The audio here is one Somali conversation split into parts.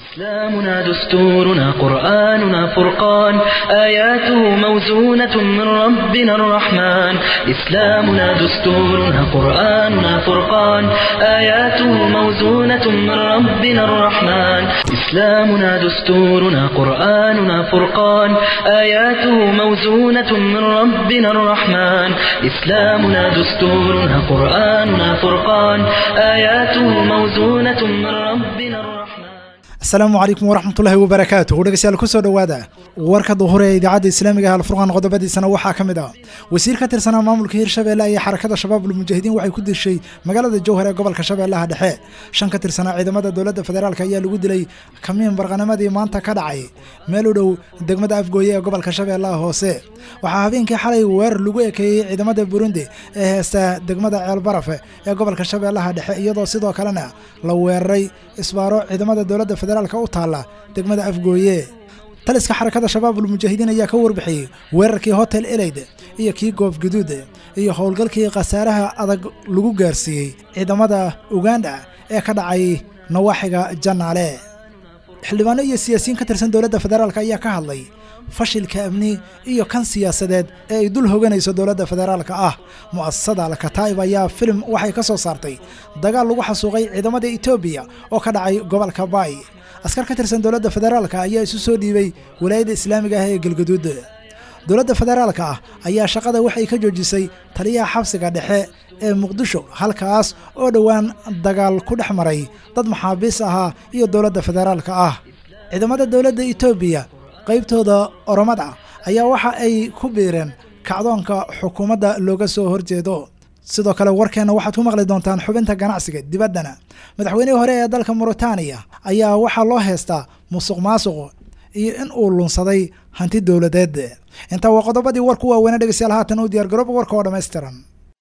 إسلامنا دستورنا قرآننا فرقان آياته موزونة من ربنا الرحمن إسلامنا دستورنا قرآننا فرقان آياته موزونة من ربنا الرحمن إسلامنا دستورنا قرآننا فرقان آياته موزونة من ربنا الرحمن إسلامنا دستورنا قرآننا فرقان آياته موزونة من ربنا الرحمن. السلام عليكم ورحمة الله وبركاته. ودغسيال كسو دوادا warka duhur ee idaacada islaamiga ah al-furqan qodobadiisana waxa kamid ah wasiir ka tirsan maamulka Hirshabelle iyo xarakada shabaab al-mujaahidiin waxay ku dishay magaalada Jowhar ee gobolka Shabeellaha Dhexe. Shan ka tirsan ciidamada dawladda federaalka ayaa lagu dilay kamiin barqanamadii maanta ka dhacay meel u dhow degmada Afgooye ee gobolka Shabeellaha Hoose. Waxaa habeenkii xalay weerar lagu ekeeyay ciidamada Burundi ee heesta degmada Ceelbarafe ee gobolka Shabeellaha Dhexe iyadoo sidoo kalena la weeraray isbaaro ciidamada dawladda federaalka u taala degmada Afgooye. taliska xarakada shabaab al-mujaahidiin ayaa ka warbixiyay weerarkii hotel Eleyd iyo kii goof gaduud iyo howlgalkii qasaaraha adag lagu gaarsiiyay ciidamada Uganda ee ka dhacay nawaaxiga Janaale. xildhibaano iyo siyaasiyiin ka tirsan dawladda federaalka ayaa ka hadlay fashilka amni iyo kan siyaasadeed ee ay dul hoganayso dawladda federaalka ah. mu'assasada Al-Kataib ayaa film waxay ka soo saartay dagaal lagu xasuuqay ciidamada Itoobiya oo ka dhacay gobolka Bay. askar ka tirsan dawladda federaalka ayaa isu soo dhiibay wilaayada islaamiga ah ee Galgaduud. dawladda federaalka ayaa shaqada waxay ka joojisay taliyaha xabsiga dhexe ee Muqdisho halkaas oo dhawaan dagaal ku dhex maray dad maxaabiis ah iyo dawladda federaalka ah. ciidamada dawladda Itoobiya qaybtooda Oromada ayaa waxa ay ku biireen kacdoonka xukuumadda looga soo horjeedo. sidoo kale warkeena waxaad ku maqli doontaan xubinta ganacsiga dibaddana madaxweynihii hore ee dalka Mauritania ayaa waxaa loo heestaa musuqmaasuq iyo in uu lunsaday hanti dawladeed. inta waa qodobadii warku waaweyn dhageystayaal haatan u diyaar garoob warka oo dhameystiran.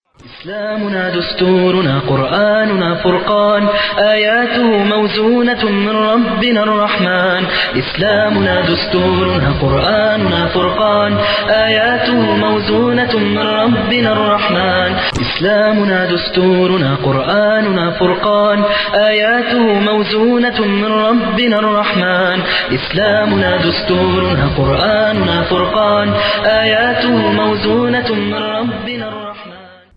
إسلامنا دستورنا قرآننا فرقان آياته موزونة من ربنا الرحمن إسلامنا دستورنا قرآننا فرقان آياته موزونة من ربنا الرحمن إسلامنا دستورنا قرآننا فرقان آياته موزونة من ربنا الرحمن إسلامنا دستورنا قرآننا فرقان آياته موزونة من ربنا الرحمن.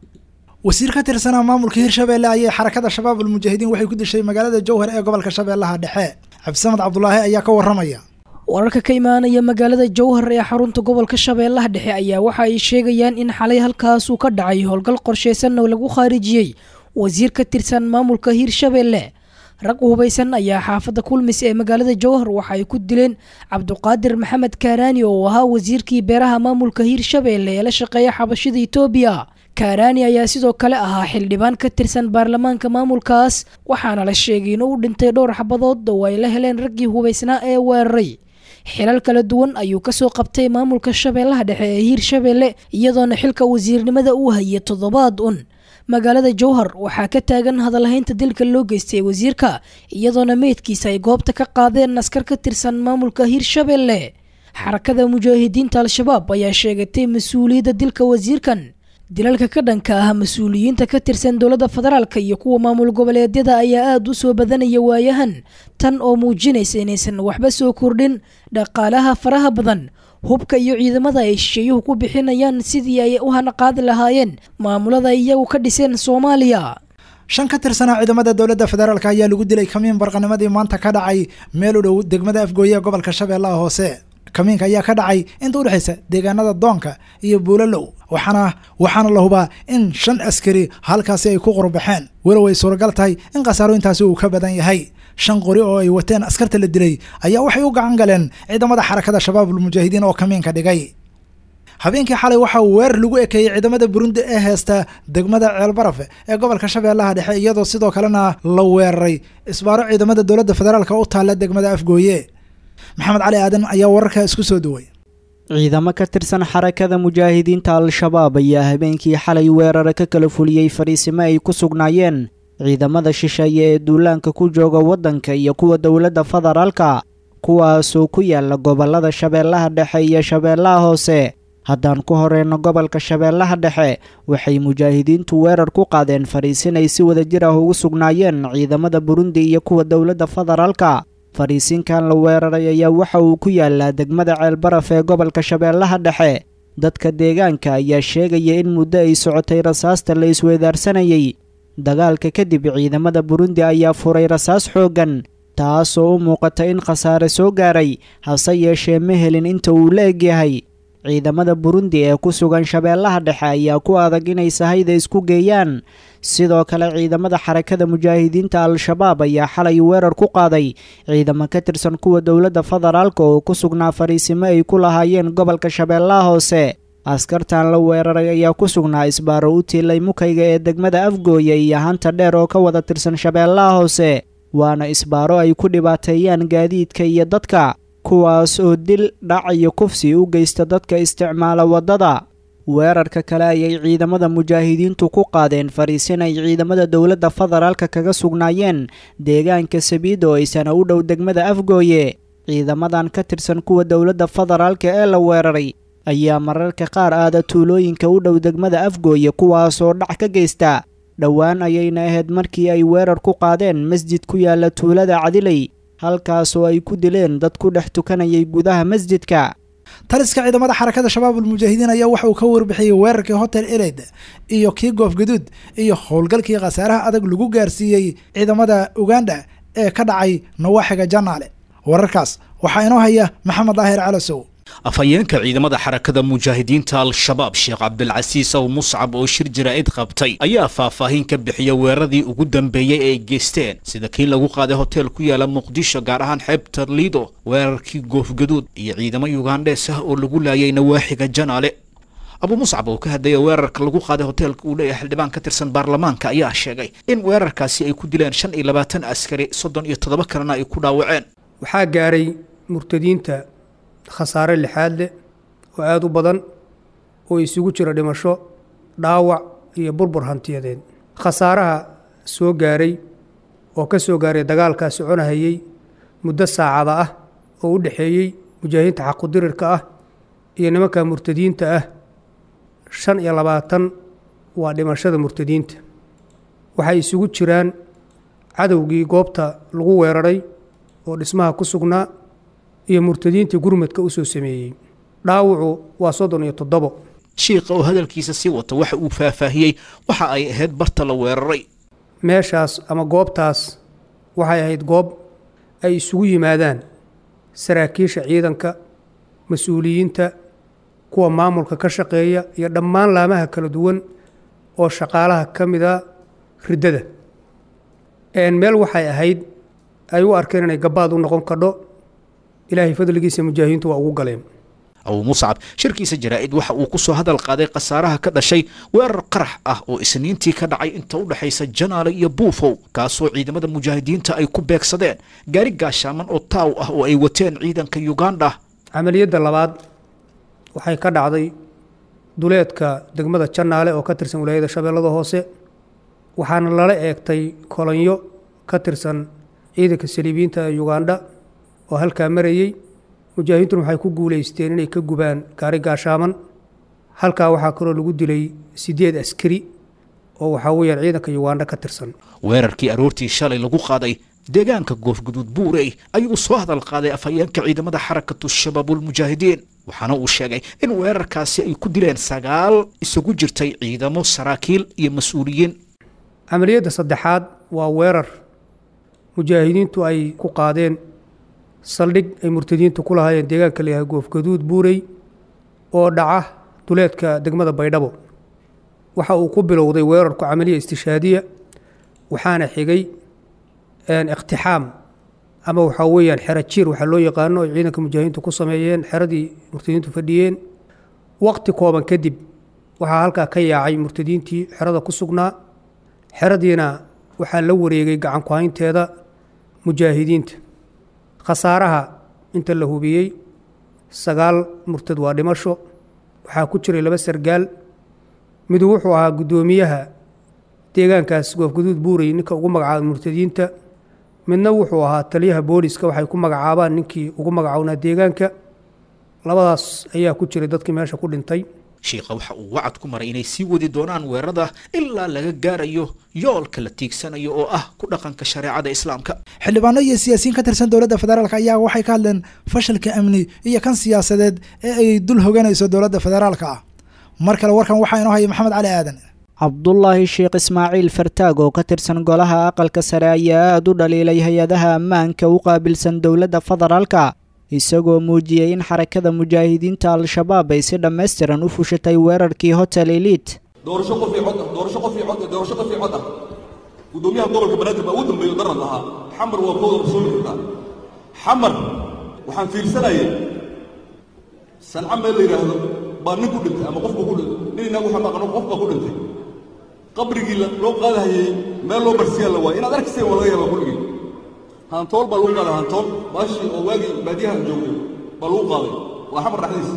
wasiir ka tirsan maamulka Hirshabelle ayaa xarakada shabaab al-mujaahidiin waxay ku dishay magaalada Jowhar ee gobolka Shabeellaha Dhexe. Cabdisamad Cabdullaahi ayaa ka waramaya. wararka ka imaanaya magaalada Jowhar ee xarunta gobolka Shabeellaha Dhexe ayaa waxa ay sheegayaan in xalay halkaas uu ka dhacay howlgal qorsheysan oo lagu khaarijiyay wasiir ka tirsan maamulka Hirshabelle. rag hubaysan ayaa xaafada Kulmis ee magaalada Jowhar waxa ay ku dileen Cabduqaadir Maxamed Kaarani oo ahaa wasiirkii beeraha maamulka Hirshabelle ee la shaqeeya xabashida Itoobiya. Kaarani ayaa sidoo kale ahaa xildhibaan ka tirsan baarlamaanka maamulkaas waxaana la sheegay inuu dhintay dhowr xabadood oo ay la heleen raggii hubaysnaa ee weeraray. xilal kala duwan ayuu ka soo qabtay maamulka Shabeellaha Dhexe ee Hirshabelle iyadoona xilka wasiirnimada uu hayay toddobaad magaalada Jowhar waxaa ka taagan hadalhaynta dilka loo geystay wasiirka iyadoona meedkiisa ay goobta ka qaadeen askar ka tirsan maamulka Hirshabelle. xarakada mujaahidiinta al-shabaab ayaa sheegatay mas'uuliyadda dilka wasiirkan. dilalka ka dhanka ah mas'uuliyiinta ka tirsan dawladda federaalka iyo kuwa maamul goboleedyada ayaa aad u soo badanaya waayahan tan oo muujinaysa inaysan waxba soo kordhin dhaqaalaha faraha badan hubka iyo ciidamada ay shisheeyuhu ku bixinayaan sidii ay u hanaqaadi lahaayeen maamulada iyagu ka dhiseen Soomaaliya. shan ka tirsan ciidamada dawladda federaalka ayaa lagu dilay kamiin barqanimadii maanta ka dhacay meel u dhow degmada Afgooye ee gobolka Shabeellaha Hoose. kamiinka ayaa ka dhacay inta u dhaxaysa deegaanada Doonka iyo Buulalow waxaana la hubaa in 5 askari halkaasi ay ku qurbaxeen walow ay suuragal tahay in qasaaro intaasi uu ka badan yahay. 5 qori oo ay wateen askarta la dilay ayaa waxay u gacan galeen ciidamada xarakada shabaab al-mujaahidiin oo kamiinka dhigay. habeenkii xalay waxa weerar lagu ekeeyay ciidamada Burundi ee heesta degmada Ceelbarafe ee gobolka Shabeellaha Dhexe iyadoo sidoo kalena la weeraray isbaaro ciidamada dawladda federaalka u taala degmada Afgooye. maxamed cali aadan ayaa wararka isku soo duway. ciidamo ka tirsan xarakada mujaahidiinta al-shabaab ayaa habeenkii xalay weerar ka kala fuliyay fariisimo ay ku sugnaayeen ciidamada shisheeye ee duulaanka ku jooga waddanka iyo kuwa dawladda federaalka kuwaasoo ku yaala gobolada Shabeellaha Dhexe iyo Shabeellaha Hoose. haddaan ku horeyno gobolka Shabeellaha Dhexe waxay mujaahidiintu weerar ku qaadeen fariisin ay si wada jir ah ugu sugnaayeen ciidamada Burundi iyo kuwa dawladda federaalka fariisinkan la weeraray ayaa waxa uu ku yaalaa degmada ceelbaraf ee gobolka shabeellaha dhexe dadka deegaanka ayaa sheegaya in muddo ay socotay rasaasta la isweedaarsanayay dagaalka kadib ciidamada burundi ayaa furay rasaas xooggan taasoo u muuqata in khasaare soo gaaray hase yeeshee ma helin inta uu la egyahay ciidamada burundi ee ku sugan shabeellaha dhexe ayaa ku adag inay sahayda isku geeyaan sidoo kale ciidamada xarakada mujaahidiinta al-shabaab ayaa xalay weerar ku qaaday ciidamo ka tirsan kuwa dowladda federaalka oo ku sugnaa fariisimo ay ku lahaayeen gobolka shabeellaha hoose askartan la weeraray ayaa ku sugnaa isbaaro u tiilay mukayga ee degmada afgooye iyo hanta dheer oo ka wada tirsan shabeellaha hoose waana isbaaro ay ku dhibaateeyaan gaadiidka iyo dadka kuwaas oo dil dhac iyo kufsi u geysta dadka isticmaala waddada weerarka kale ayay ciidamada mujaahidiintu ku qaadeen fariisin ay ciidamada dowladda federaalka kaga sugnaayeen deegaanka sabiid oo aysana u dhow degmada afgooye ciidamadan ka tirsan kuwa dowladda federaalka ee la weeraray ayaa mararka qaar aada tuulooyinka u dhow degmada afgooye kuwaasoo dhac ka geysta dhowaan ayayna ahayd markii ay weerar ku qaadeen masjid ku yaala tuulada cadiley halkaasoo ay ku dileen dad ku dhex tukanayay gudaha masjidka taliska ciidamada xarakada shabaabul mujaahidiin ayaa waxa uu ka warbixiyey weerarkii hotel eled iyo kii goofgaduud iyo howlgalkii khasaaraha adag lagu gaarsiiyey ciidamada uganda ee ka dhacay nawaaxiga janaale wararkaas waxaa inoo haya maxamed daahir calasow afhayeenka ciidamada xarakada mujaahidiinta al-shabaab sheekh cabdilcasiis ow muscab oo shir jaraa'id qabtay ayaa faahfaahin ka bixiya weeraradii ugu dambeeyey ay geysteen sida kii lagu qaaday hotel ku yaala muqdisho gaar ahaan xeebta liido weerarkii goofgaduud iyo ciidamo yugandhees ah oo lagu laayay nawaaxiga janaale abu muscab oo ka hadlaya weerarka lagu qaaday hoteelka uu leeyahay xildhibaan ka tirsan baarlamaanka ayaa sheegay in weerarkaasi ay ku dileen 25 askari 37 kalena ay ku dhaawaceen waxaa gaaray murtadiinta khasaare lixaad leh oo aada u badan oo isugu jira dhimasho dhaawac iyo burbur hantiyadeed khasaaraha soo gaaray oo ka soo gaaray dagaalkaa soconahayey muddo saacada ah oo u dhexeeyey mujaahidiinta xaqudirirka ah iyo nimanka murtadiinta ah 25 waa dhimashada murtadiinta waxay isugu jiraan cadowgii goobta lagu weeraray oo dhismaha ku sugnaa iyo murtadiintii gurmadka u soo sameeyey dhaawacu waa 37 shiiqa oo hadalkiisa sii wata waxa uu faahfaahiyey waxa ay ahayd barta la weeraray meeshaas ama goobtaas waxay ahayd goob ay isugu yimaadaan saraakiisha ciidanka mas-uuliyiinta kuwa maamulka ka shaqeeya iyo dhammaan laamaha kala duwan oo shaqaalaha ka mida riddada meel waxay ahayd ay u arkeen inay gabaad u noqon kadho ilaahay fadligiisa mujaahidiintu waa ugu galeen abu muscab shirkiisa jaraa'id waxa uu ku soo hadal qaaday khasaaraha ka dhashay weerar qarax ah oo isniintii ka dhacay inta u dhaxaysa janaale iyo buufow kaasoo ciidamada mujaahidiinta ay ku beegsadeen gaari gaashaaman oo taaw ah oo ay wateen ciidanka Uganda camaliyada labaad waxay ka dhacday duleedka degmada janaale oo ka tirsan wilaayada shabeellada hoose waxaana lala eegtay kolonyo ka tirsan ciidanka saliibiinta ee Uganda oo halkaa marayay mujaahidiintuna waxay ku guuleysteen inay ka gubaan gaari gaashaaman halkaa waxaa kaloo lagu dilay 8 askari oo waxaa weeyaan ciidanka Uganda ka tirsan weerarkii aroortii shalay lagu qaaday deegaanka goofgaduud buurey ayuu soo hadal qaaday afhayeenka ciidamada xarakatu shabaabul mujaahidiin waxaana uu sheegay in weerarkaasi ay ku dileen 9 isugu jirtay ciidamo saraakiil iyo mas'uuliyiin camaliyada saddexaad waa weerar mujaahidiintu ay ku qaadeen saldhig ay murtadiintu ku lahaayeen deegaanka leeyahay goofgaduud buurey oo dhaca duleedka degmada baydhabo waxa uu ku bilowday weerarku camaliya istishaadiya waxaana xigay iqtixaam ama waxaa weeyaan xero jiir waxaa loo yaqaano ay ciidanka mujaahidiintu ku sameeyeen xeradii murtadiintu fadhiyeen waqti kooban kadib waxaa halkaa ka yaacay murtadiintii xerada ku sugnaa xeradiina waxaa la wareegay gacan ku haynteeda mujaahidiinta khasaaraha inta la hubiyey 9 murtad waa dhimasho waxaa ku jiray 2 sargaal mid wuxuu ahaa gudoomiyaha deegaankaas goofgaduud buurey ninka ugu magacaabay murtadiinta midna wuxuu ahaa taliyaha booliska waxay ku magacaabaan ninkii ugu magacawnaa deegaanka labadaas ayaa ku jiray dadkii meesha ku dhintay shiikha waxa uu wacad ku maray inay sii wadi doonaan weerarada ilaa laga gaarayo yoolka la tiigsanayo oo ah ku dhaqanka shareecada islaamka. xildhibaano iyo siyaasiyiin ka tirsan dowladda federaalka ayaa waxay ka hadleen fashalka amni iyo kan siyaasadeed ee ay dul hoganayso dowladda federaalka ah. mar kale warkan waxaa inoo haya maxamed cali aadan. cabdulaahi sheekh ismaaciil fartaag oo ka tirsan golaha aqalka sare ayaa aad u dhaliilay hay-adaha ammaanka u qaabilsan dowladda federaalka isagoo muujiyey in xarakada mujaahidiinta al-shabaab ay si dhammaystiran u fushatay weerarkii hotel elite. doorasho qof iyo cod ah gudoomiyaha gobolka banaadir baa ugu dambeeyo daran lahaa xamar waa kooda rasuulka xamar waxaan fiirsanayay sanca meel la yidhaahdo baa nin ku dhintay ama qofba ku dhintay nin inagu xamaaqno qof baa ku dhintay qabrigii loo qaadahayey meel loo barsiyaa la waayay inaad arkayseen waa laga yaabaa kulligii hantool baa lagu qaaday hantool baashii oo waagii baadiyahan joogay baa lagu qaaday waa xamar dhexdiisa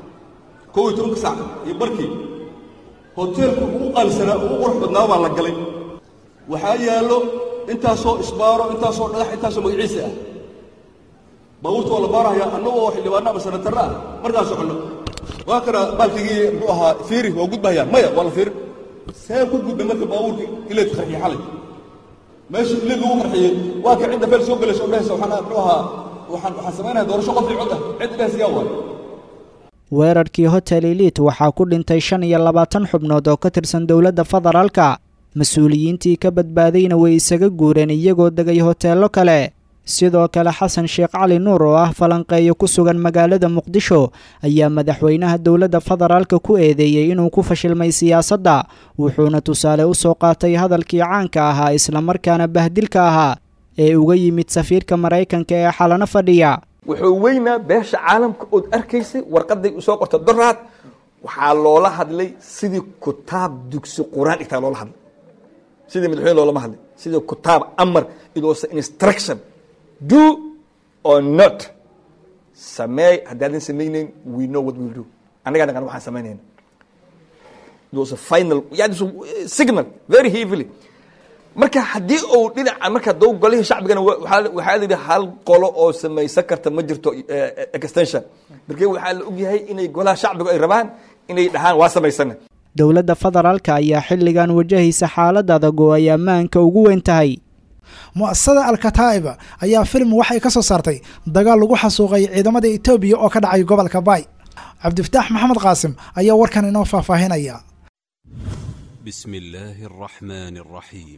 12 saac iyo barkii hoteelku ugu qaalsanaa ugu qurux badnaa baa la galay waxaa yaallo intaasoo isbaaro intaasoo dhagax intaasoo magaciisa ah baabuurta waa la baarahayaa annagoo xildhibaano ama sanatarra ah markaas soconno waa kana baalkigii muxuu ahaa fiiri waa gudbahayaa maya waa la fiiri see ku gudbay marka baabuurkii ileed qarxiyey xalay meeshii ileed lagu qarxiyey waa ka cidda feel soo galaysa oo dhehaysa waxaan muxuu ahaa waxaan samaynayaa doorasho qof iyo cod ah cidda dhehaysa yaa waay. weerarkii hotel elite waxaa ku dhintay 25 xubnood oo ka tirsan dowladda federaalka. mas-uuliyiintii ka badbaadayna way isaga guureen iyagoo degay hoteello kale. sidoo kale xasan sheekh cali nuur oo ah falanqeeyo ku sugan magaalada muqdisho ayaa madaxweynaha dowladda federaalka ku eedeeyey inuu ku fashilmay siyaasadda wuxuuna tusaale u soo qaatay hadalkii caanka ahaa islamarkaana bahdilka ahaa ee uga yimid safiirka maraykanka ee xalano fadhiya. wuxuu weynaa beesha caalamka ood arkaysay warqaday u soo qorta doraad waxaa loola hadlay sidii kutaab dugsi quraan dhigtaa loola hadlay sidii madaxweyne loolama hadlay sidii kutaab amar it was instruction do or not sameey haddaadan samaynayn we know what we will do annagaa naqan waxaan samaynayna it was a final yani signal very heavily marka haddii uu dhinaca marka doo golihii shacbigana waxaa la yidhi hal qolo oo samaysan karta ma jirto extension markii waxaa la ogyahay inay golaha shacbigu ay rabaan inay dhahaan waa samaysana. dowladda federaalka ayaa xilligan wajahaysa xaalad adag oo ay ammaanka ugu weyn tahay. mu'asasada al-kataa'iba ayaa film waxay ka soo saartay dagaal lagu xasuuqay ciidamada Itoobiya oo ka dhacay gobolka Bay. cabdifataax maxamed qaasim ayaa warkan inoo faahfaahinaya. بسم الله الرحمن الرحيم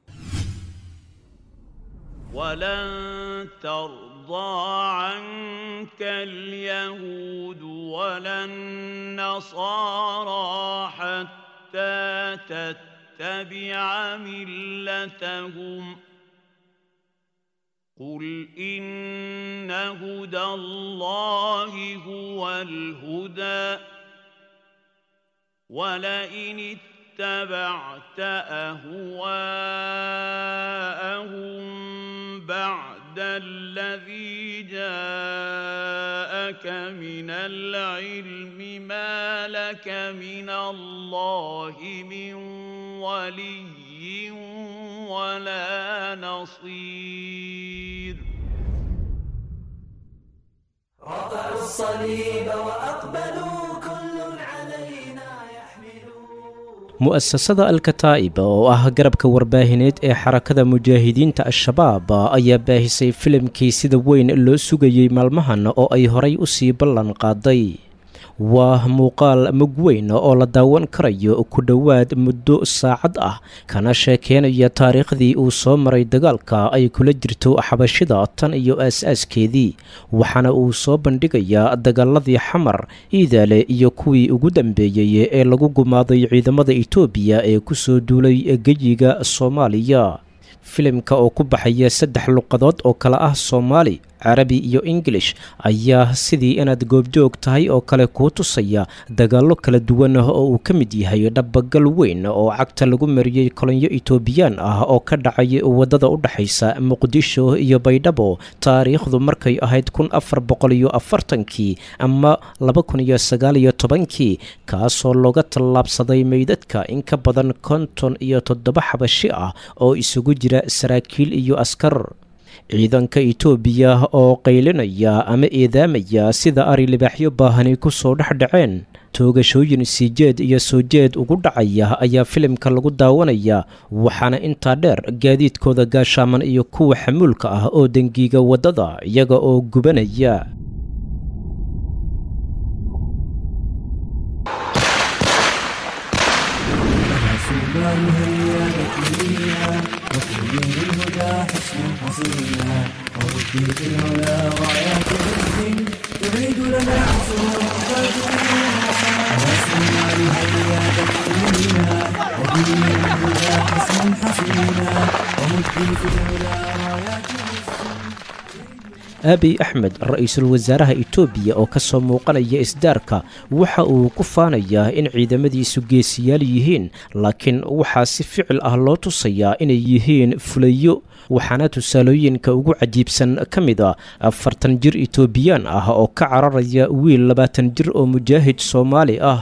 ولن ترضى عنك اليهود ولا النصارى حتى تتبع ملتهم قل إن هدى الله هو الهدى ولئن اتبعت أهواءهم بعد الذي جاءك من العلم ما لك من الله من ولي ولا نصير رفعوا الصليب وأقبلوا كل علينا mu'asasada al-kataa'iba oo ah garabka warbaahineed ee xarakada mujaahidiinta al-shabaab ayaa baahisay filimkii sida weyn loo sugayey maalmahan oo ay horay u sii ballan qaaday. waa muuqaal mug weyn oo la daawan karayo ku dhowaad muddo saacad ah kana sheekeynaya taariikhdii uu soo maray dagaalka ay kula jirto xabashida tan iyo aas-aaskeedii waxaana uu soo bandhigayaa dagaaladii xamar iidaale iyo kuwii ugu dambeeyey ee lagu gumaaday ciidamada Itoobiya ee ku soo duulay geyiga Soomaaliya. filimka oo ku baxaya 3 luqadood oo kala ah Soomaali, Carabi iyo English ayaa sidii inaad goobjoog tahay oo kale ku tusaya dagaallo kala duwan oo uu ka mid yahay dhabagal weyn oo cagta lagu mariyay kolonyo Itoobiyaan ah oo ka dhacay wadada u dhaxaysa Muqdisho iyo Baydhabo taariikhdu markay ahayd 1440kii ama 2019kii kaasoo looga tallaabsaday meydadka in ka badan 57 xabashi ah oo isugu jira saraakiil iyo askar. ciidanka Itoobiya oo qaylinaya ama eedaamaya sida ari libaaxyo baahani ku soo dhaxdhaceen toogashooyin siijeed iyo soo jeed ugu dhacaya ayaa filimka lagu daawanayaa waxaana intaa dheer gaadiidkooda gaashaaman iyo kuwa xamuulka ah oo dengiiga waddada iyaga oo gubanaya. abiy axmed ra-iisul wasaaraha itoobiya oo ka soo muuqanaya isdaarka waxa uu ku faanayaa in ciidamadiisu geesiyaal yihiin laakiin waxaa si ficil ah loo tusayaa inay yihiin fulayo waxaana tusaalooyinka ugu cajiibsan ka mid a 40 jir itoobiyaan ah oo ka cararaya wiil 20 jir oo mujaahid soomaali ah.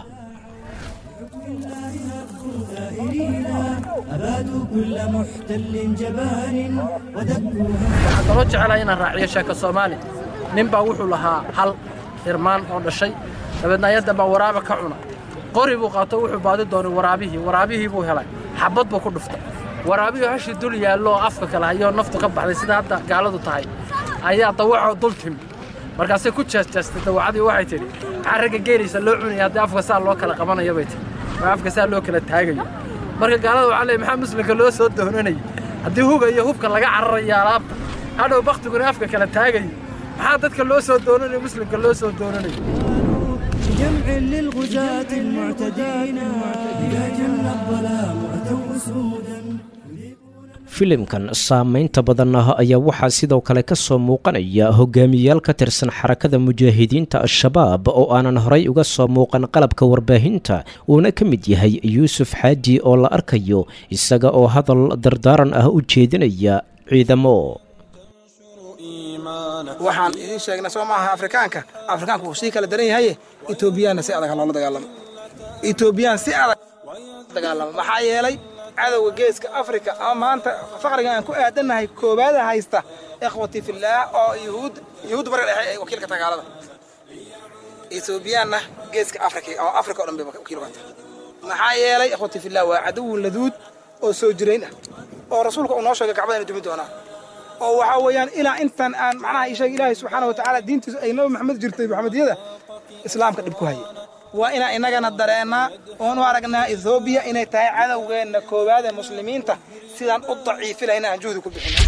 waxaan kaloo jecelahay inaan raaciyo sheeko soomaali nin baa wuxuu lahaa hal irmaan oo dhashay dabeedna ayadan baa waraaba ka cuna qori buu qaato wuxuu baadi doonay waraabihii buu helay xabad buu ku dhuftay waraabihii hashii dul yaallo oo afka kale hayoo naftu ka baxday sida hadda gaaladu tahay ayaa dawacoo dul timi markaasay ku jeesteestay dawacadii waxay tidhi maxaa ragga geelaysa loo cunaya haddii afka saa loo kala qabanayo bay tihi maa afka saa loo kala taagayo marka gaalada waxaa leeyahay maxaa muslimka loo soo doonanayay haddii huga iyo hubka laga cararayo alaabta hadhow baktiguna afka kala taagayo maxaa dadka loo soo doonanayo muslimka loo soo doonanayo جمع للغزاة المعتدين إذا جن الظلام أتوا سودا. filimkan saamaynta badan ah ayaa waxaa sidoo kale ka soo muuqanaya hogaamiyayaal ka tirsan xarakada mujaahidiinta al-shabaab oo aanan horay uga soo muuqan qalabka warbaahinta uuna ka mid yahay yuusuf xaaji oo la arkayo isaga oo hadal dardaaran ah u jeedinaya ciidamo. waxaan idin sheegnay soo maaha afrikaanka wuu sii kala daran yahay Ethiopiana si adag loola dagaalamo maxaa yeelay cadawga geeska Afrika ama maanta faqriga aan ku aadanahay koobaada haysta ikhwati fillah oo yuhuud barar ay wakiilka dagaalada Ethiopiana geeska Afrika oo Afrika oo dhan bay wakiil ka tahay maxaa yeelay ikhwati fillah waa cadow laduud oo soo jireen oo rasuulka uu noo sheegay Kacbada inuu dumi doonaa oo waxa weeyaan ilaa intan aan macnaha isha Ilaahay subhanahu wa ta'ala diintiisa ay Nabi Maxamed jirtay Maxamediyada islaamka dib ku hayay waa ina inagana dareena oo nu aragnaa Ethiopia inay tahay cadawgeena koobaad muslimiinta sidaan u daciifinayna aan juhdi ku bixino.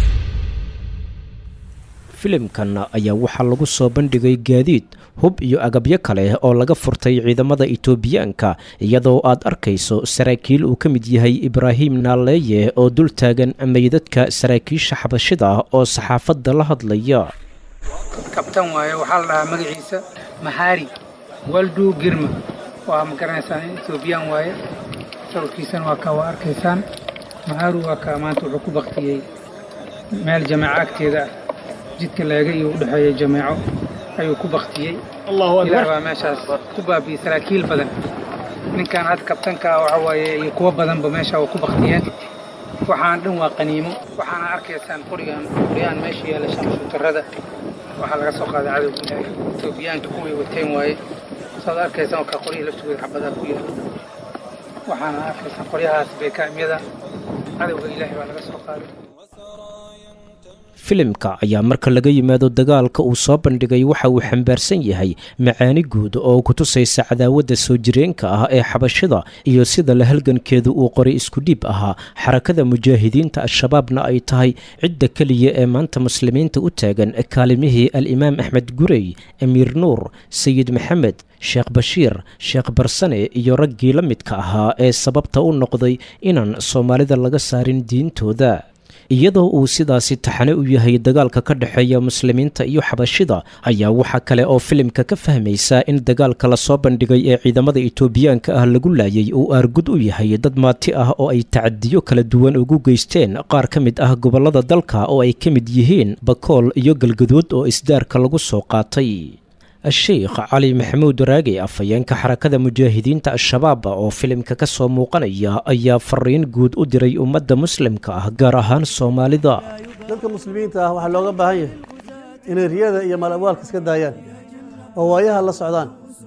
filimkan ayaa waxaa lagu soo bandhigay gaadiid hub iyo agabyo kale oo laga furtay ciidamada Itoobiyaanka iyadoo aad arkayso saraakiil uu ka mid yahay Ibrahim Naaleye oo dul taagan meydadka saraakiisha xabashida oo saxaafadda la hadlaya. kabtan waaye waxaa la dhahaa magaciisa Mahari Waldu Girma waa magaranaysan Ethiopian waaye sawirkiisana waa ka arkaysaan Maharu waa ka maanta wuxuu ku baqtiyay meel jamaacaadkeeda jidka laga iyo u dhaxeeyay jamaaco ayuu ku baqtiyay Allahu akbar ilaa meeshaas ku baabi saraakiil badan ninkan had kabtanka waxa waaye iyo kuwa badan ba meesha ku baqtiyeen waxaan dhan waa qaniimo waxaana arkaysaan qorigan meesha yaala shamsuutarada waxa laga soo qaaday cadawga Ethiopiaanka kuwii wateen waaye soo arkaysaan ka qoriga laftooda xabada ku yaal waxaana arkaysaan qoriyahaas bay kaamiyada cadawga Ilaahay waa laga soo qaaday. filimka ayaa marka laga yimaado dagaalka uu soo bandhigay waxa uu xambaarsan yahay macaani guud oo ku tusaysa cadaawadda soo jireenka ah ee xabashida iyo sida la halgankeedu uu qoray isku dhiib ahaa xarakada mujaahidiinta al-shabaabna ay tahay cidda keliya ee maanta muslimiinta u taagan kaalimihii al-imaam axmed gurey amiir nuur sayid maxamed sheekh bashiir sheekh barsane iyo raggii la midka ahaa ee sababta u noqday inaan soomaalida laga saarin diintooda. iyadoo uu sidaasi taxane u yahay dagaalka ka dhexeeya muslimiinta iyo xabashida ayaa waxa kale oo filimka ka fahmaysa in dagaalka la soo bandhigay ee ciidamada Itoobiyaanka ah lagu laayay uu aargud u yahay dad maati ah oo ay tacadiyo kala duwan ugu geysteen qaar ka mid ah gobolada dalka oo ay ka mid yihiin Bakool iyo Galgaduud oo isdaarka lagu soo qaatay. الشيخ علي محمود راقي afayeenka xarakada mujaahidiinta al-shabaab oo filimka ka soo muuqanaya ayaa fariin guud u diray ummadda muslimka ah gaar ahaan Soomaalida. dadka muslimiinta ah waxa looga baahan yahay inay riyada iyo malabwaalka iska daayaan oo waayaha la socdaan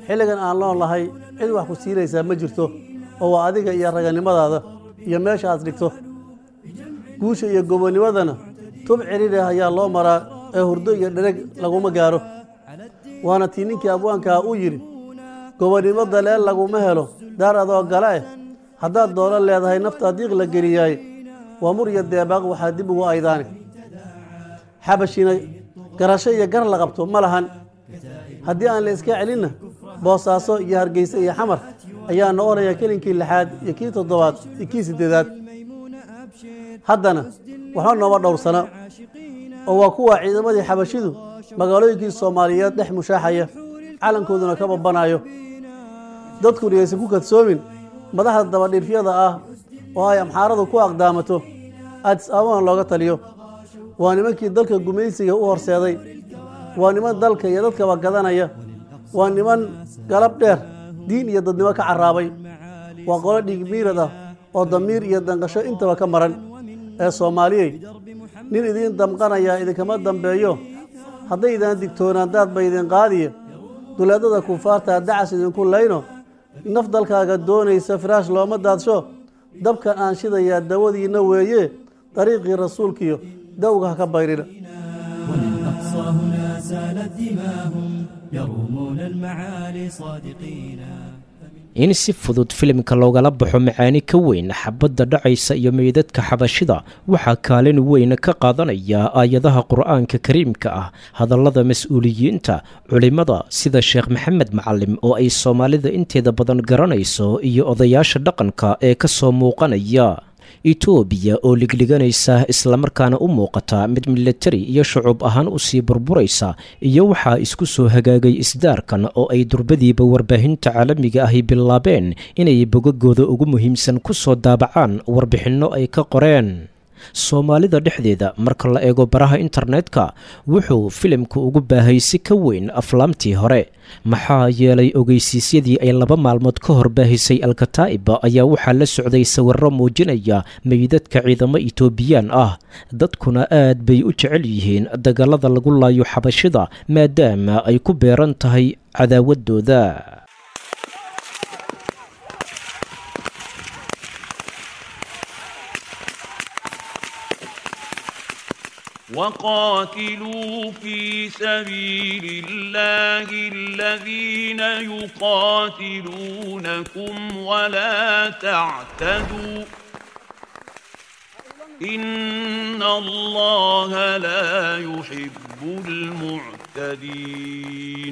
xilligan aan nool nahay cid wax ku siinaysaa ma jirto oo waa adiga iyo raganimadaada iyo meesha aad dhigto guusha iyo gobonimadana tub ciriiri ayaa loo maraa ee hurdo iyo dhereg laguma gaaro waana tii ninkii abwaankaa u yidhi gobonnimo daleel laguma helo daar adoo gala eh haddaad doono leedahay nafta diiq la geliyaay waa mur iyo deebaaq waxaa dib ugu aydaani xabashina garasho iyo gar la qabto ma lahan haddii aan la iska celinna boosaaso iyo hargeysa iyo xamar ayaa noqonaya kelinkii 6aad iyo kii 7aad iyo kii 8aad haddana waxba nooma dhowrsana oo waa kuwa ciidamadii xabashidu magaalooyinkii Soomaaliyeed dhex mushaaxaya calankooduna ka babanayo dadku dhigaysan ku kadsoomin madaxda dabadhiirfiyada ah oo ay amxaaradu ku aqdaamato Addis Ababa looga taliyo waa nimankii dalka gumaysiga u horseeday waa niman dalka iyo dadkaba gadanaya waa niman galab dheer diin iyo dadnimo ka caraabay waa qolo dhigmiirad ah oo damiir iyo danqasho intaba ka maran ee Soomaaliyay nin idin damqanaya idinkama dambeeyo hadday idin digtoonaan daad bay idin qaadiyo duleedada kufaarta dacas idinku layno naf dalkaaga doonaysa firaash looma daadsho dabkan aan shidaya dawadiina weeye dariiqii rasuulkiyo dawga ka bayrina هنا سالت دماهم يرومون المعالي صادقين in si fudud filimka loogala baxo macaani ka weyn xabadda dhacaysa iyo meydadka xabashida waxaa kaalin weyn ka qaadanaya aayadaha qur'aanka kariimka ah hadallada mas'uuliyiinta culimada sida sheekh maxamed macalim oo ay Soomaalida inteeda badan garanayso iyo odayaasha dhaqanka ee ka soo muuqanaya Itoobiya oo ligliganaysa isla markaana u muuqata mid military iyo shucuub ahaan u sii burburaysa iyo waxaa isku soo hagaagay isdaarkan oo ay durbadiiba warbaahinta caalamiga ahi bilaabeen inay bogagooda ugu muhiimsan ku soo daabacaan warbixinno ay ka qoreen Soomaalida dhexdeeda marka la eego baraha internetka wuxuu filimku ugu baahay si ka weyn aflaamtii hore maxaa yeelay ogeysiisyadii ay 2 maalmood ka hor baahisay Al-Kataa'ib ayaa waxaa la socday sawirro muujinaya meydadka ciidamo Itoobiyaan ah dadkuna aad bay u jecel yihiin dagaalada lagu laayo xabashida maadaama ay ku beeran tahay cadaawadooda وقاتلوا في سبيل الله الذين يقاتلونكم ولا تعتدوا إن الله لا يحب المعتدين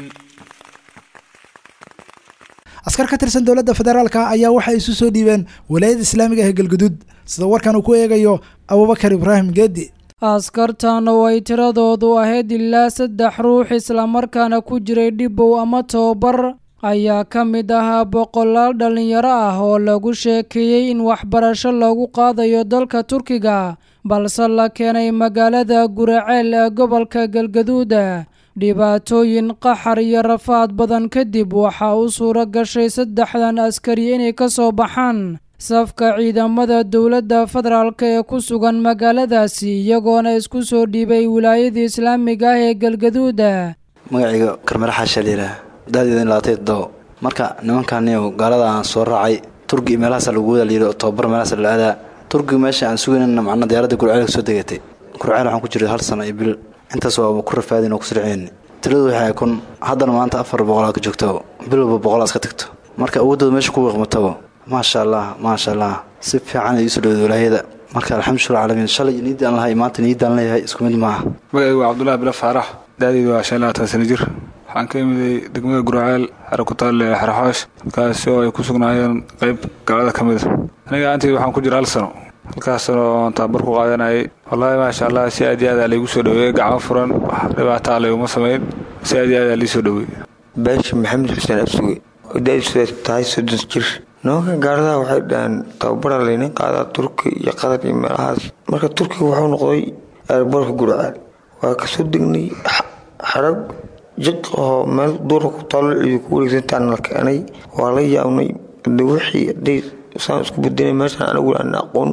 askar ka tirsan dowladda federaalka ayaa waxay isu soo dhiibeen walaayadda islaamiga ee galgaduud sida warkan uu ku eegayo Abubakar Ibrahim Geedi askartan oo ay tiradoodu ahayd ilaa 3 ruux isla markaana ku jiray dhibow ama tababar ayaa ka mid ahaa boqolaal dhalinyaro ah oo lagu sheekeeyey in waxbarasho lagu qaadayo dalka Turkiga balse la keenay magaalada Guraceel ee gobolka Galgaduud dhibaatooyin qaxar iyo rafaad badan kadib waxa uu suura gashay 3 askari inay ka soo baxaan safka ciidamada dowladda federaalka ee ku sugan magaaladaasi iyagoona isku soo dhiibay wilaayada islaamiga ah ee Galgaduud magacayga Karmar Xashaliira daadidin laatay doo marka nimankan iyo gaalada aan soo raacay Turki meelahaas lagu wada liiro tababar meelahaas la aada Turki meesha aan suganayna macna diyaaradda Gurceel soo degatay Gurceel waxaan ku jiray 1 sano iyo bil intaas waa ku rafaadin oo ku sirceen tiradu waxay kun haddana maanta 400 ka joogto bilowba 100 iska tagto marka awoodooda meesha ku waqmato ما شاء الله سبح عن يسلو ولاهيدا marka alxamdulillah alamin shalay niidaan lahay maanta niidaan lahay isku mid ma magacaygu waa Cabdullaahi Bila Faarax daadiidu waa 15 sano jir waxaan ka imid degmada Gurceel xarakatal xaraxoosh kaas oo ay ku sugnaayeen qayb gaalada kamid aniga aantii waxaan ku jiray 1 sano halkaas oo tababar ku qaadanay wallahi ma sha Allah si aad iyo aad lagu soo dhaweeyay gacmo furan dhibaato leh uma sameyn si aad iyo aad la soo dhaweeyay Baash Maxamed Xuseen Absugi oo daadiisu tahay 30 jir nooga gaarada waxay dhan tababar leeyahay qaada Turki iyo qadar iyo meelahaas marka Turkiga wuxuu noqday airborka Gurceel waa ka soo degnay xarag jiq oo meel door ku taal iyo ku wareegsan la keenay waa la yaabnay wixii day saan isku bedelay meesha anigu aan aqoon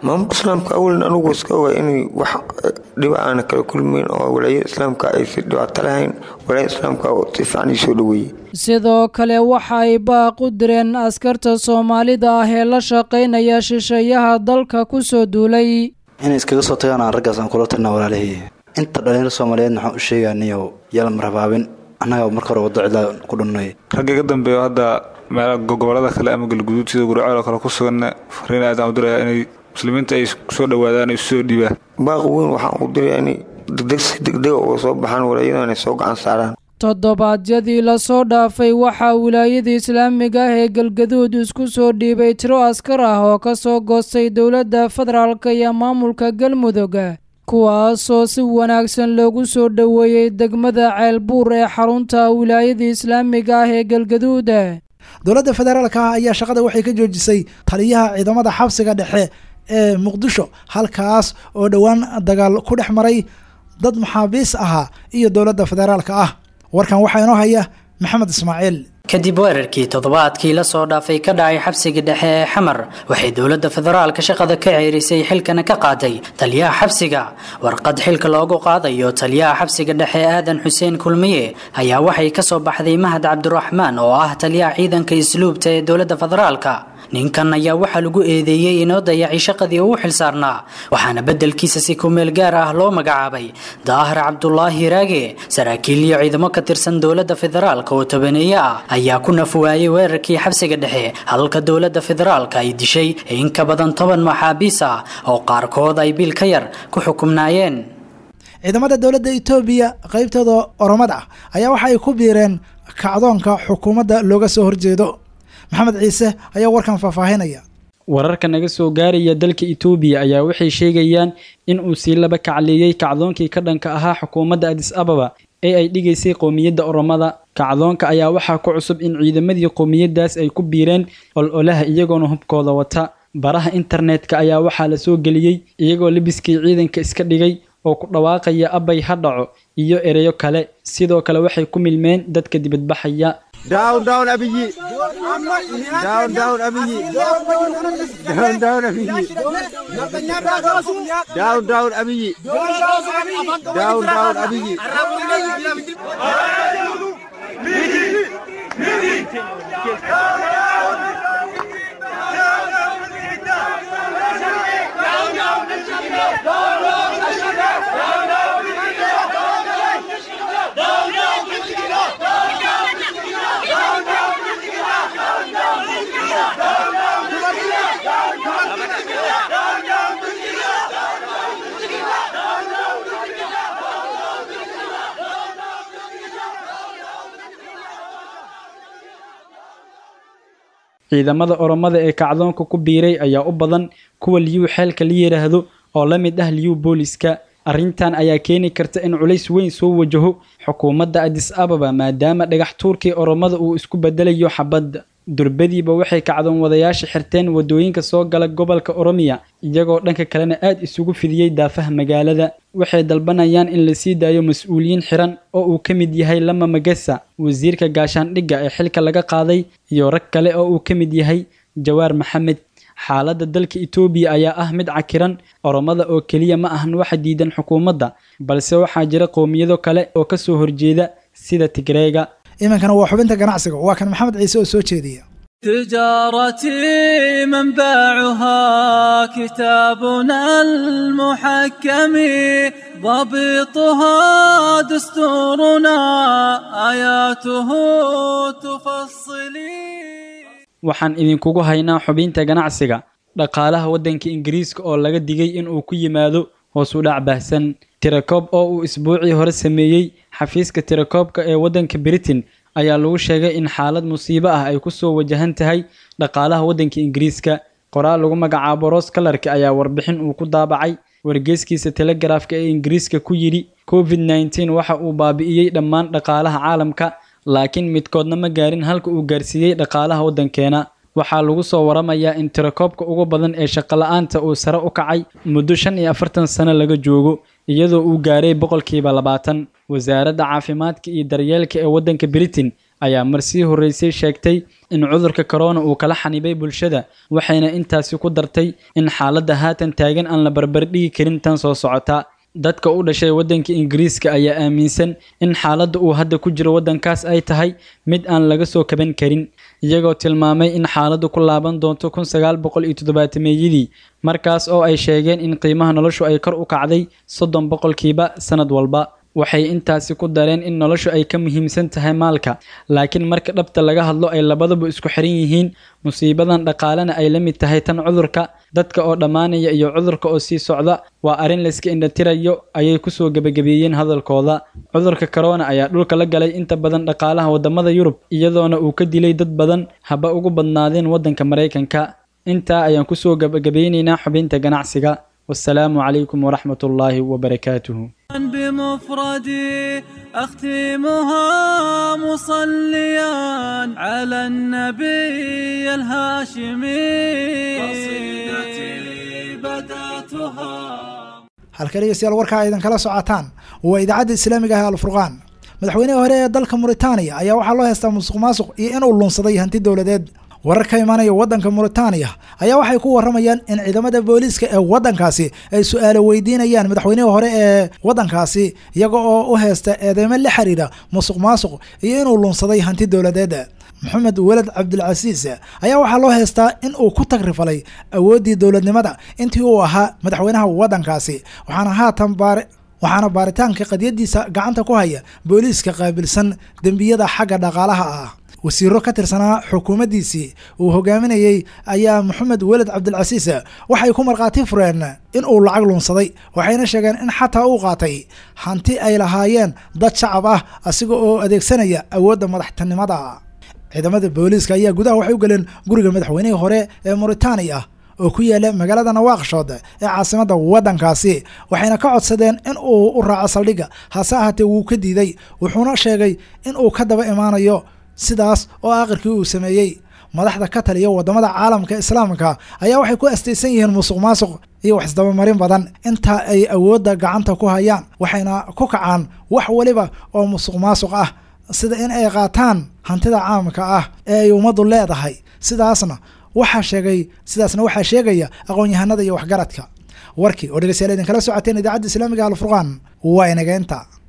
maamulka islaamka awalna anugu iska ogaa inay wax dhiba aana kala kulmayn oo walaayada islaamka aysan dhibaato lahayn walaayada islaamka si fiican ii soo dhaweeyey sidoo kale waxa ay baaq u direen askarta soomaalida ah ee la shaqaynaya shisheeyaha dalka ku soo duulay inay iskaga soo tagaan aan raggaas aan kula tirnaa walaalihii inta dhalinyaro soomaaliyeed waxaan u sheegaaniyo yalan marabaabin annaga marka hore waddo cidlaa ku dhunnay ragga iga dambeeyo hadda meelaha gobolada kale ama galguduud sida guraceel oo kale ku sugan fariin aad aan u dirayaa inay muslimiinta ay soo dhawaadaan ay soo dhiibaan baaq weyn waxaan u dirayaa inay degdeg uga soo baxaan walaayada inay soo gacan saaraan toddobaadyadii lasoo dhaafay waxaa wilaayada islaamiga ah ee galgaduud isku soo dhiibay tiro askar ah oo ka soo goostay dowladda federaalka iyo maamulka galmudug kuwaasoo si wanaagsan loogu soo dhoweeyey degmada ceelbuur ee xarunta wilaayada islaamiga ah ee galgaduud dowladda federaalka ah ayaa shaqada waxay ka joojisay taliyaha ciidamada xabsiga dhexe ee muqdisho halkaas oo dhowaan dagaal ku dhex maray dad maxaabiis ahaa iyo dowladda federaalka ah warkan waxaa inoo haya maxamed ismaaciil kadib weerarkii toddobaadkii la soo dhaafay ka dhacay xabsiga dhexe ee xamar waxay dowladda federaalka shaqada ka ceerisay xilkana ka qaaday taliyaha xabsiga warqad xilka loogu qaadayo taliyaha xabsiga dhexe aadan xuseen kulmiye ayaa waxay ka soo baxday mahad cabdiraxmaan oo ah taliyaha ciidanka isluubta ee dowladda federaalka ninkan ayaa waxaa lagu eedeeyey inoo dayacay shaqadii uu xilsaarnaa waxaana beddelkiisa si kumeel gaar ah loo magacaabay daahir cabdulaahi raage saraakiil iyo ciidamo ka tirsan dowladda federaalka oo tobaneeye ah ayaa ku nafwaayay weerarkii xabsiga dhexe halka dowladda federaalka ay dishay in ka badan 10 maxaabiis ah oo qaarkood ay bil ka yar ku xukumnaayeen ciidamada dowladda Itoobiya qaybtooda oromada ayaa waxa ay ku biireen kacdoonka xukuumadda looga soo horjeedo maxamed ciise ayaa warkan faahfaahinaya wararka naga soo gaaraya dalka Itoobiya ayaa waxay sheegayaan in uu si laba kacleeyay kacdoonkii ka dhanka ahaa xukuumadda Addis Ababa ee ay dhigaysay qoomiyadda oromada kacdoonka ayaa waxaa ku cusub in ciidamadii qoomiyadaas ay ku biireen ololaha iyagoona hubkooda wata baraha internetka ayaa waxaa la soo geliyay iyagoo libiskii ciidanka iska dhigay oo ku dhawaaqaya abay ha dhaco iyo ereyo kale sidoo kale waxay ku milmeen dadka dibadbaxaya down down abiyi down down abiyi down down abiyi down down abiyi down down abiyi ciidamada oromada ee kacdoonka ku biiray ayaa u badan kuwa liyu xeelka la yiraahdo oo la mid ah liyu booliska arrintan ayaa keeni karta in culays weyn soo wajaho xukuumadda Addis Ababa maadaama dhagax tuurkii oromada uu isku bedelayo xabad durbadiiba waxay kacdoon wadayaasha xirteen wadooyinka soo gala gobolka Oromiya iyagoo dhanka kalena aad isugu fidiyay daafaha magaalada waxay dalbanayaan in la sii daayo mas'uuliyiin xiran oo uu ka mid yahay Lama Magasa wasiirka gaashaandhigga ee xilka laga qaaday iyo rag kale oo uu ka mid yahay Jawaar Maxamed xaaladda dalka Itoobiya ayaa ah mid cakiran oromada oo kaliya ma ahan waxa diidan xukuumadda balse waxaa jira qoomiyado kale oo ka soo horjeeda sida Tigreega imankana waa xubinta ganacsiga waa kan maxamed ciise oo soo jeediya تجارتي منبعها كتابنا المحكم ضبطها دستورنا آياته تفصلي waxaan idinkugu haynaa xubinta ganacsiga dhaqaalaha wadanka Ingiriiska oo laga digay in uu ku yimaado hoos u dhac baahsan tirakoob oo uu isbuucii hore sameeyay xafiiska tirakoobka ee wadanka Britain ayaa lagu sheegay in xaalad musiibo ah ay ku soo wajahan tahay dhaqaalaha wadanka Ingiriiska qoraal lagu magacaabo Ross Clark ayaa warbixin uu ku daabacay wargeyskiisa Telegraph-ka ee Ingiriiska ku yiri COVID-19 waxa uu baabi'iyay dhammaan dhaqaalaha caalamka laakiin midkoodna ma gaarin halka uu gaarsiiyay dhaqaalaha wadankeena waxaa lagu soo waramayaa in tirakoobka ugu badan ee shaqo la'aanta uu sare u kacay muddo 45 sano laga joogo iyadoo uu gaaray 20% wasaaradda caafimaadka iyo daryeelka ee wadanka Britain ayaa marsii horreysay sheegtay in cudurka corona uu kala xanibay bulshada waxayna intaasi ku dartay in xaaladda haatan taagan aan la barbardhigi karin tan soo socota dadka u dhashay waddanka Ingiriiska ayaa aaminsan in xaaladda uu hadda ku jiro waddankaas ay tahay mid aan laga soo kaban karin iyagoo tilmaamay in xaaladdu ku laaban doonto 1970meeyadii markaas oo ay sheegeen in qiimaha noloshu ay kor u kacday 30% sanad walba waxay intaasi ku dareen in noloshu ay ka muhiimsan tahay maalka laakiin marka dhabta laga hadlo ay labadaba isku xiran yihiin musiibadan dhaqaalena ay la mid tahay tan cudurka dadka oo dhamaanaya iyo cudurka oo sii socda waa arin la iska indhatirayo ayay ku soo gabagabeeyeen hadalkooda cudurka corona ayaa dhulka la galay inta badan dhaqaalaha wadamada Yurub iyadoona uu ka dilay dad badan haba ugu badnaadeen wadanka Mareykanka inta ayaan ku soo gabagabeynayna xubinta ganacsiga والسلام عليكم ورحمة الله وبركاته بمفردي أختمها مصليا على النبي الهاشمي قصيدتي بدأتها halka dhegeystayaal warka aydan kala socotaan waa idaacadda islaamiga ah Al-Furqaan madaxweynaha hore ee dalka Mauritania ayaa waxaa loo haystaa musuqmaasuq iyo inuu lunsaday hanti dawladeed warar ka imaanaya wadanka Mauritania ayaa waxay ku waramayaan in ciidamada booliiska ee wadankaasi ay su'aalo weydiinayaan madaxweynaha hore ee wadankaasi iyaga oo u haysta eedeymo la xiriira musuqmaasuq iyo inuu lunsaday hanti dawladeed Maxamed Walad Cabdulcasiis ayaa waxaa loo haystaa in uu ku tagrifalay awoodii dawladnimada intii uu ahaa madaxweynaha wadankaasi waxaana baaritaanka qadiyadiisa gacanta ku haya booliiska qaabilsan dambiyada xagga dhaqaalaha ah wasiiro ka tirsanaa xukuumaddiisii uu hogaaminayay ayaa Maxamed Walad Cabdulcasiis waxay ku marqaati fureen in uu lacag lunsaday waxayna sheegeen in xataa uu qaatay hanti ay lahaayeen dad shacab ah asiga oo adeegsanaya awoodda madaxtinimada ciidamada booliiska ayaa gudaha waxay u galeen guriga madaxweynihii hore ee Mauritania oo ku yaala magaalada Nawaqshad ee caasimadda wadankaasi waxayna ka codsadeen in uu u raaco saldhigga hase ahaatee wuu ka diiday wuxuuna sheegay in uu ka daba imaanayo sidaas oo aakhirkii uu sameeyay madaxda ka taliya wadamada caalamka islaamka ayaa waxay ku astaysan yihiin musuqmaasuq iyo wax isdabamarin badan inta ay awoodda gacanta ku hayaan waxayna ku kacaan wax waliba oo musuqmaasuq ah sida in ay qaataan hantida caamka ah ee ay ummaddu leedahay sidaasna waxaa sheegaya aqoon-yahanada iyo waxgaradka warkii oo dhegeystayaal idin kala socoteen idaacadda islaamiga Al-Furqaan waa inaga inta